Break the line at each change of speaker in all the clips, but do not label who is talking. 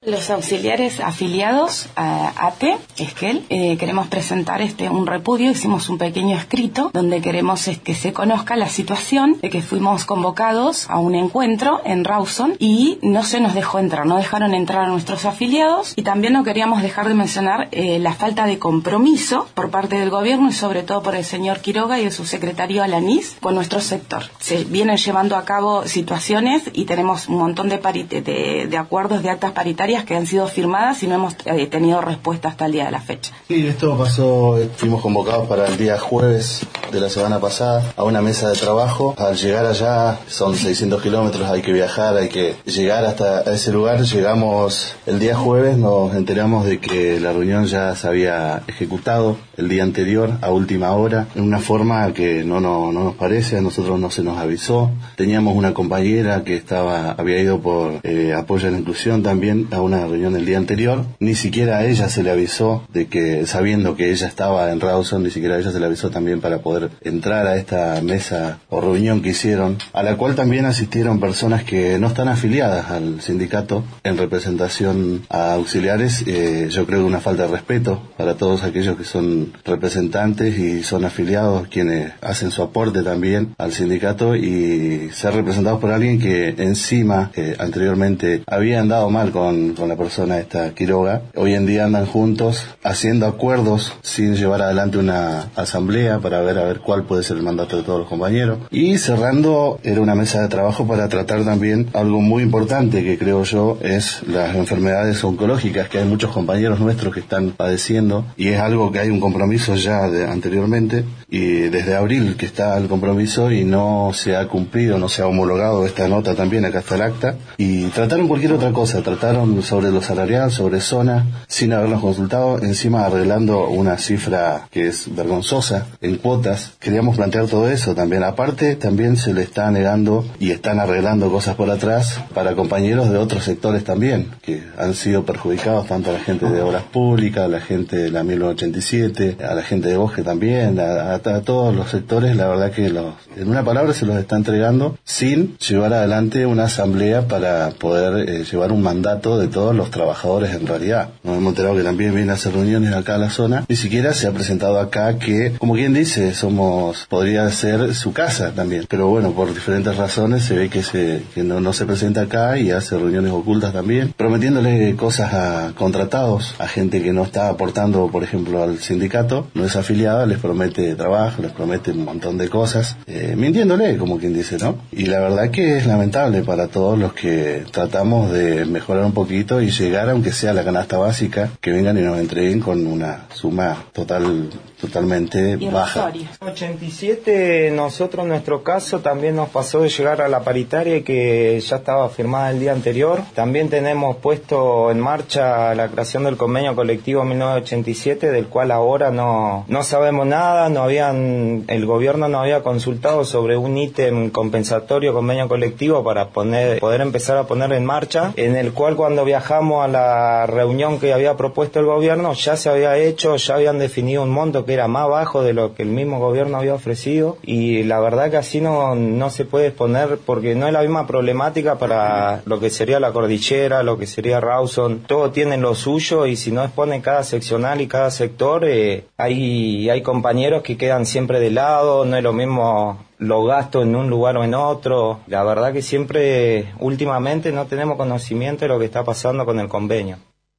Los auxiliares afiliados a ATE, Esquel, queremos presentar un repudio. Hicimos un pequeño escrito donde queremos que se conozca la situación de que fuimos convocados a un encuentro en Rawson y no se nos dejó entrar, no dejaron entrar a nuestros afiliados, y también no queríamos dejar de mencionar la falta de compromiso por parte del gobierno y sobre todo por el señor Quiroga y de su secretario Alanís con nuestro sector. Se vienen llevando a cabo situaciones y tenemos un montón de acuerdos, de actas paritarias que han sido firmadas y no hemos tenido respuesta hasta el día de la fecha.
Sí, esto pasó, fuimos convocados para el día jueves de la semana pasada a una mesa de trabajo. Al llegar allá, son 600 kilómetros, hay que viajar, hay que llegar hasta ese lugar. Llegamos el día jueves, nos enteramos de que la reunión ya se había ejecutado el día anterior, a última hora, en una forma que no nos parece, a nosotros no se nos avisó. Teníamos una compañera que había ido por apoyo a la inclusión también a una reunión el día anterior. Ni siquiera a ella se le avisó de que, sabiendo que ella estaba en Rawson, ni siquiera a ella se le avisó también para poder entrar a esta mesa o reunión que hicieron, a la cual también asistieron personas que no están afiliadas al sindicato en representación a auxiliares. Yo creo que una falta de respeto para todos aquellos que son representantes y son afiliados, quienes hacen su aporte también al sindicato, y ser representados por alguien que encima anteriormente había andado mal con la persona esta Quiroga. Hoy en día andan juntos haciendo acuerdos sin llevar adelante una asamblea para ver cuál puede ser el mandato de todos los compañeros, y cerrando era una mesa de trabajo para tratar también algo muy importante que creo yo es las enfermedades oncológicas que hay muchos compañeros nuestros que están padeciendo, y es algo que hay un compromiso ya anteriormente, y desde abril que está el compromiso y no se ha cumplido, no se ha homologado esta nota también, acá está el acta, y trataron cualquier otra cosa, trataron sobre lo salarial, sobre zona, sin habernos consultado, encima arreglando una cifra que es vergonzosa en cuotas. Queríamos plantear todo eso también. Aparte, también se le está negando y están arreglando cosas por atrás para compañeros de otros sectores también, que han sido perjudicados, tanto a la gente de Obras Públicas, a la gente de la 1987, a la gente de Bosque también, a todos los sectores. La verdad que en una palabra se los está entregando sin llevar adelante una asamblea para poder llevar un mandato de todos los trabajadores en realidad. Nos hemos enterado que también viene a hacer reuniones acá a la zona. Ni siquiera se ha presentado acá, que, como quien dice, podría ser su casa también. Pero bueno, por diferentes razones se ve que no se presenta acá y hace reuniones ocultas también, prometiéndole cosas a contratados, a gente que no está aportando, por ejemplo, al sindicato, no es afiliada, les promete trabajo, les promete un montón de cosas, mintiéndole, como quien dice, ¿no? Y la verdad que es lamentable para todos los que tratamos de mejorar un poquito y llegar, aunque sea la canasta básica, que vengan y nos entreguen con una suma totalmente baja.
En 87 nosotros, en nuestro caso, también nos pasó de llegar a la paritaria que ya estaba firmada el día anterior. También tenemos puesto en marcha la creación del convenio colectivo 1987, del cual ahora no sabemos nada. El gobierno no había consultado sobre un ítem compensatorio convenio colectivo para poder empezar a poner en marcha, en el cual cuando viajamos a la reunión que había propuesto el gobierno ya se había hecho, ya habían definido un monto que era más bajo de lo que el mismo gobierno había ofrecido, y la verdad que así no se puede exponer, porque no es la misma problemática para lo que sería la cordillera, lo que sería Rawson. Todos tienen lo suyo, y si no exponen cada seccional y cada sector, hay compañeros que quedan siempre de lado. No es lo mismo los gastos en un lugar o en otro. La verdad que siempre, últimamente, no tenemos conocimiento de lo que está pasando con el convenio.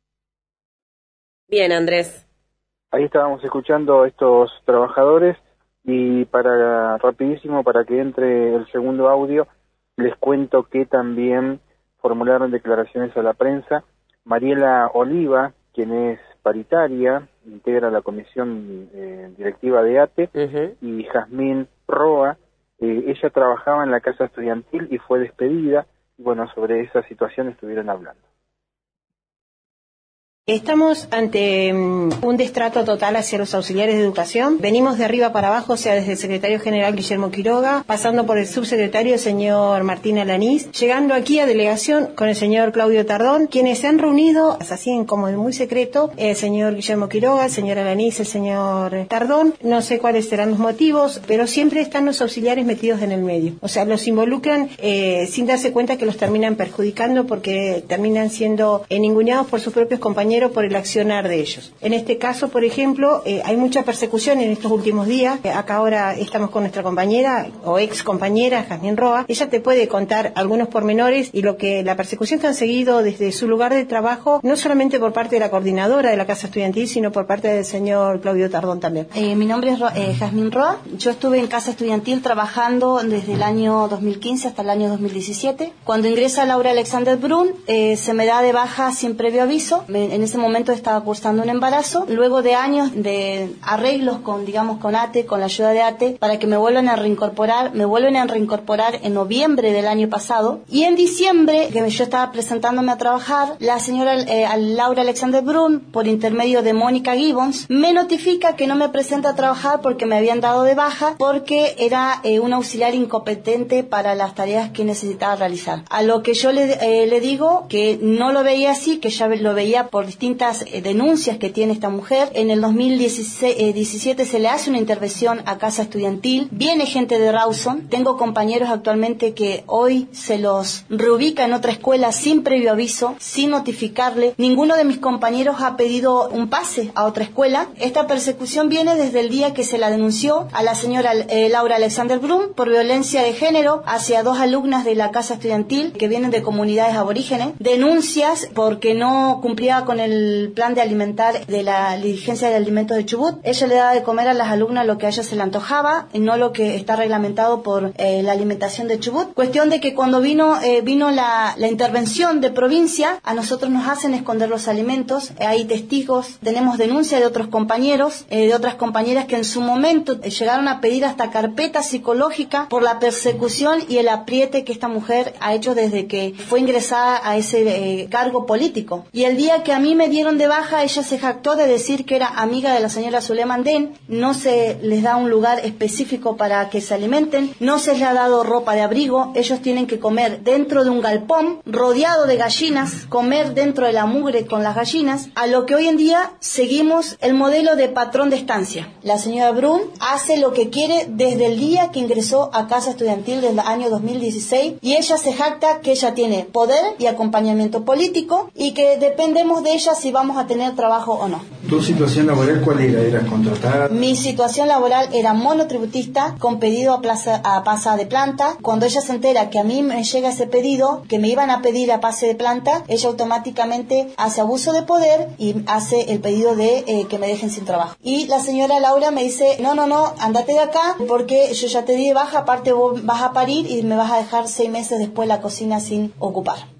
Bien, Andrés.
Ahí estábamos escuchando a estos trabajadores, y rapidísimo, para que entre el segundo audio, les cuento que también formularon declaraciones a la prensa Mariela Oliva, quien es paritaria, integra la comisión directiva de ATE, y Jazmín Roa. Ella trabajaba en la casa estudiantil y fue despedida, y bueno, sobre esa situación estuvieron hablando.
Estamos ante un destrato total hacia los auxiliares de educación. Venimos de arriba para abajo, o sea, desde el secretario general Guillermo Quiroga, pasando por el subsecretario, el señor Martín Alanís, llegando aquí a delegación con el señor Claudio Tardón, quienes se han reunido, así como en muy secreto, el señor Guillermo Quiroga, el señor Alanís, el señor Tardón. No sé cuáles serán los motivos, pero siempre están los auxiliares metidos en el medio. O sea, los involucran sin darse cuenta que los terminan perjudicando porque terminan siendo ninguneados por sus propios compañeros por el accionar de ellos. En este caso, por ejemplo, hay mucha persecución en estos últimos días. Acá ahora estamos con nuestra compañera o ex compañera, Jazmín Roa. Ella te puede contar algunos pormenores y la persecución que han seguido desde su lugar de trabajo, no solamente por parte de la coordinadora de la Casa Estudiantil, sino por parte del señor Claudio Tardón también.
Mi nombre es Jazmín Roa. Yo estuve en Casa Estudiantil trabajando desde el año 2015 hasta el año 2017. Cuando ingresa Laura Alexander Brun, se me da de baja sin previo aviso. En ese momento estaba cursando un embarazo. Luego de años de arreglos con ATE, con la ayuda de ATE, para que me vuelvan a reincorporar, en noviembre del año pasado. Y en diciembre, que yo estaba presentándome a trabajar, la señora Laura Alexander Brun, por intermedio de Mónica Gibbons, me notifica que no me presenta a trabajar porque me habían dado de baja, porque era un auxiliar incompetente para las tareas que necesitaba realizar. A lo que yo le digo que no lo veía así, que ya lo veía por distintas denuncias que tiene esta mujer. En el 2017 se le hace una intervención a Casa Estudiantil, viene gente de Rawson, tengo compañeros actualmente que hoy se los reubica en otra escuela sin previo aviso, sin notificarle. Ninguno de mis compañeros ha pedido un pase a otra escuela. Esta persecución viene desde el día que se la denunció a la señora Laura Alexander Brun por violencia de género hacia 2 alumnas de la Casa Estudiantil que vienen de comunidades aborígenes, denuncias porque no cumplía con el plan de alimentar de la dirigencia de alimentos de Chubut. Ella le daba de comer a las alumnas lo que a ella se le antojaba, no lo que está reglamentado por la alimentación de Chubut. Cuestión de que cuando vino la intervención de provincia, a nosotros nos hacen esconder los alimentos. Hay testigos, tenemos denuncia de otros compañeros, de otras compañeras que en su momento llegaron a pedir hasta carpeta psicológica por la persecución y el apriete que esta mujer ha hecho desde que fue ingresada a ese cargo político. Y el día que a mí me dieron de baja, ella se jactó de decir que era amiga de la señora Zulema Den. No se les da un lugar específico para que se alimenten, no se les ha dado ropa de abrigo, ellos tienen que comer dentro de un galpón rodeado de gallinas, comer dentro de la mugre con las gallinas, a lo que hoy en día seguimos el modelo de patrón de estancia. La señora Brun hace lo que quiere desde el día que ingresó a Casa Estudiantil del año 2016 y ella se jacta que ella tiene poder y acompañamiento político y que dependemos de ella si vamos a tener trabajo o no.
¿Tu situación laboral cuál era? ¿Eras contratada?
Mi situación laboral era monotributista con pedido a pase de planta. Cuando ella se entera que a mí me llega ese pedido, que me iban a pedir a pase de planta, ella automáticamente hace abuso de poder y hace el pedido de que me dejen sin trabajo. Y la señora Laura me dice, no, andate de acá porque yo ya te di de baja, aparte vos vas a parir y me vas a dejar 6 meses después la cocina sin ocupar.